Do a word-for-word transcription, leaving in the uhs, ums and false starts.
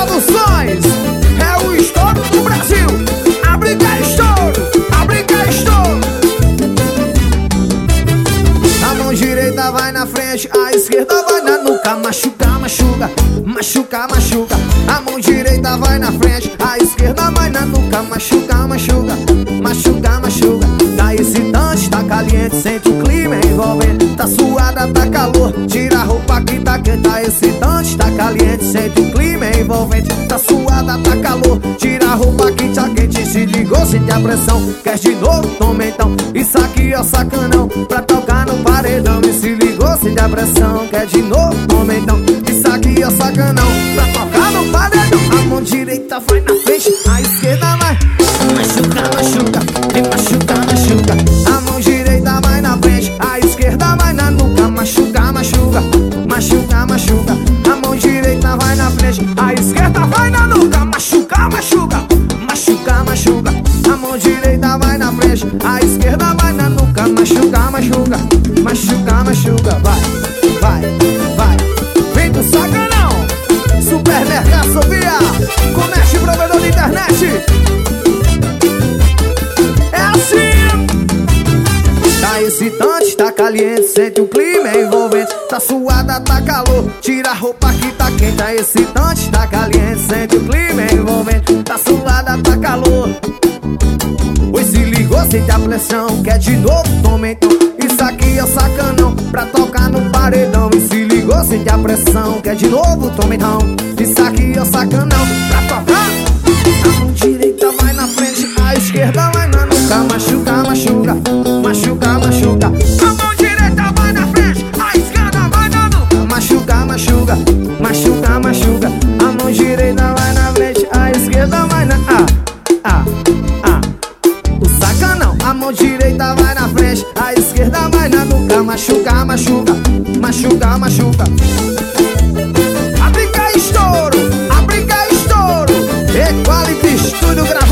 Produções é o estouro do Brasil. A briga é estouro, a briga é estouro. A mão direita vai na frente, a esquerda vai na nuca. Machuca, machuca, machuca, machuca. A mão direita vai na frente, a esquerda vai na nuca. Machuca, machuca, machuca, machuca. Tá excitante, tá caliente, sente o clima envolvente. Tá suada, tá calor, tira a roupa que tá quente. Tá excitante, tá caliente, sente o clima envolvente. Tá suada, tá calor, tira a roupa que tá quente. Se ligou, sente a pressão, quer de novo, toma então. Isso aqui é o sacanão, pra tocar no paredão. E se ligou, sente a pressão, quer de novo, toma então. Isso aqui é o sacanão, pra tocar no paredão. A mão direita vai na frente, a esquerda vai machuca, machuca, e machuca, machuca. A mão direita vai na frente, a esquerda vai na nuca. Machuca, machuca, machuca, machuca. A mão direita vai na frente, a esquerda vai na nuca. Machuca, machuca, machuca, machuca. A mão direita vai na frente, a esquerda vai na nuca. Machuca, machuca, machuca, machuca. Vai, vai, vai. Vem do sacanão. Supermercado Sofia, comércio e provedor de internet. Tá excitante, tá caliente, sente o clima envolvente. Tá suada, tá calor, tira a roupa que tá quente. Tá excitante, tá caliente, sente o clima envolvente. Tá suada, tá calor. Oi, se ligou, sente a pressão, quer de novo, toma então. Isso aqui é o sacanão, pra tocar no paredão. E se ligou, sente a pressão, quer de novo, toma então. Isso aqui é o sacanão, pra tocar. A mão direita vai na frente, a esquerda vai na nuca. Machuca, machuca, machuca, machuca. A mão direita vai na frente, a esquerda vai na nuca. Machuca, machuca, machuca, machuca. A mão direita vai na frente, a esquerda vai na... Ah, ah, ah. O sacanão. A mão direita vai na frente, a esquerda vai na nuca. Machuca, machuca, machuca, machuca. A briga é estouro, a briga é estouro. Equality Studio Grande.